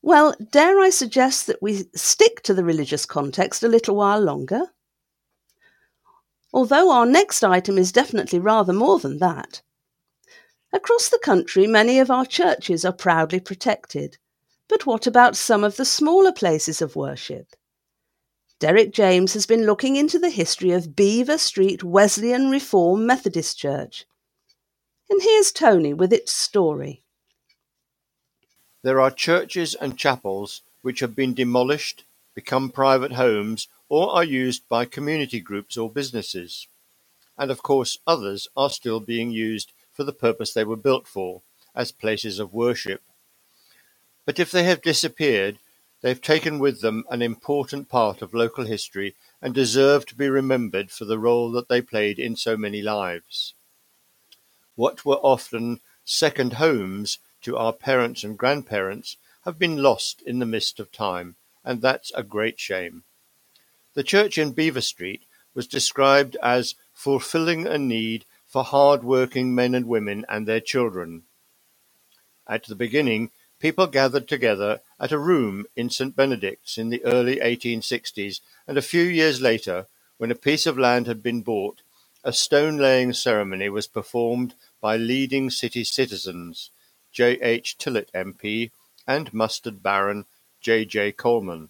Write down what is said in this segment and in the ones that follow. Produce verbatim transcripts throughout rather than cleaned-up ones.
Well, dare I suggest that we stick to the religious context a little while longer? Although our next item is definitely rather more than that. Across the country, many of our churches are proudly protected. But what about some of the smaller places of worship? Derek James has been looking into the history of Beaver Street Wesleyan Reformed Methodist Church. And here's Tony with its story. There are churches and chapels which have been demolished, become private homes, or are used by community groups or businesses. And of course, others are still being used for the purpose they were built for, as places of worship. But if they have disappeared, they've taken with them an important part of local history and deserve to be remembered for the role that they played in so many lives. What were often second homes to our parents and grandparents have been lost in the mist of time, and that's a great shame. The church in Beaver Street was described as fulfilling a need for hard-working men and women and their children. At the beginning, people gathered together at a room in Saint Benedict's in the early eighteen sixties, and a few years later, when a piece of land had been bought, a stone-laying ceremony was performed by leading city citizens, J H Tillett M P and Mustard Baron J J Coleman.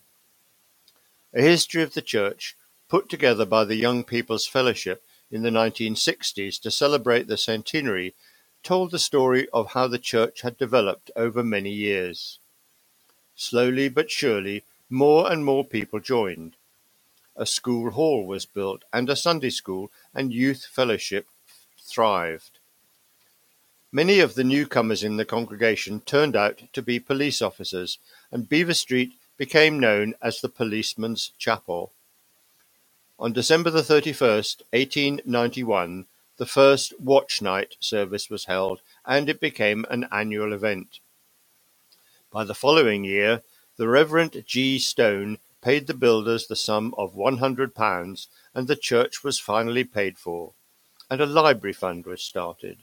A history of the church, put together by the Young People's Fellowship in the nineteen sixties to celebrate the centenary, told the story of how the church had developed over many years. Slowly but surely, more and more people joined. A school hall was built, and a Sunday school and youth fellowship thrived. Many of the newcomers in the congregation turned out to be police officers, and Beaver Street became known as the Policeman's Chapel. On December the thirty-first, eighteen ninety-one, the first watch night service was held, and it became an annual event. By the following year, the Reverend G. Stone paid the builders the sum of one hundred pounds, and the church was finally paid for, and a library fund was started.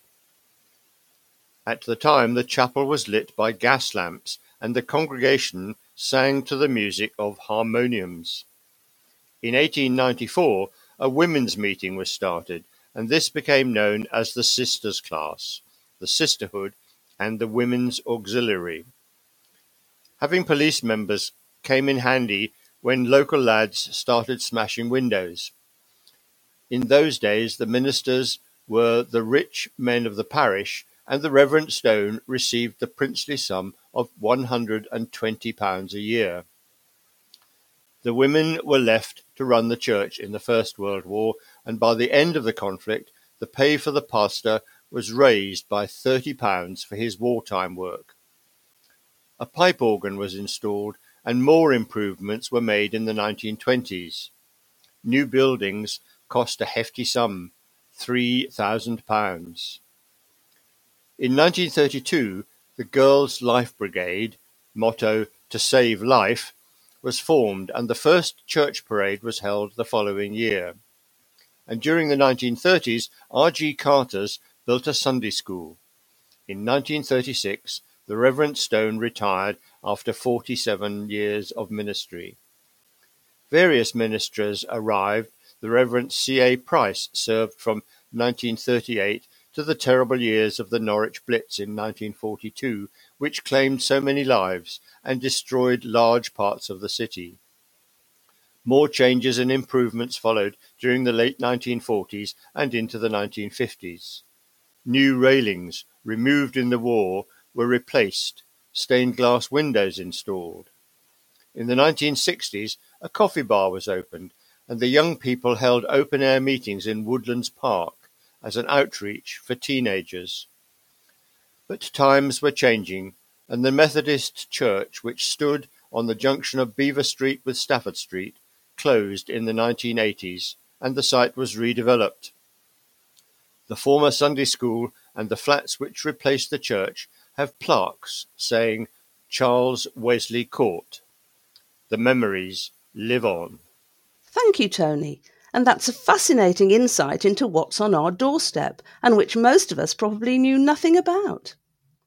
At the time, the chapel was lit by gas lamps, and the congregation sang to the music of harmoniums. In eighteen ninety-four, a women's meeting was started, and this became known as the Sisters Class, the Sisterhood, and the Women's Auxiliary. Having police members came in handy when local lads started smashing windows. In those days, the ministers were the rich men of the parish, and the Reverend Stone received the princely sum of one hundred and twenty pounds a year. The women were left to run the church in the First World War, and by the end of the conflict, the pay for the pastor was raised by thirty pounds for his wartime work. A pipe organ was installed, and more improvements were made in the nineteen twenties. New buildings cost a hefty sum, three thousand pounds. In nineteen thirty-two, the Girls' Life Brigade, motto "To Save Life," was formed, and the first church parade was held the following year. And during the nineteen thirties, R G Carter's built a Sunday school. In nineteen thirty-six, the Reverend Stone retired after forty-seven years of ministry. Various ministers arrived. The Reverend C A Price served from nineteen thirty-eight to the terrible years of the Norwich Blitz in nineteen forty-two, which claimed so many lives and destroyed large parts of the city. More changes and improvements followed during the late nineteen forties and into the nineteen fifties. New railings, removed in the war, were replaced, stained glass windows installed. In the nineteen sixties, a coffee bar was opened, and the young people held open-air meetings in Woodlands Park as an outreach for teenagers. But times were changing, and the Methodist Church, which stood on the junction of Beaver Street with Stafford Street, closed in the nineteen eighties, and the site was redeveloped. The former Sunday school and the flats which replaced the church have plaques saying Charles Wesley Court. The memories live on. Thank you, Tony. And that's a fascinating insight into what's on our doorstep, and which most of us probably knew nothing about.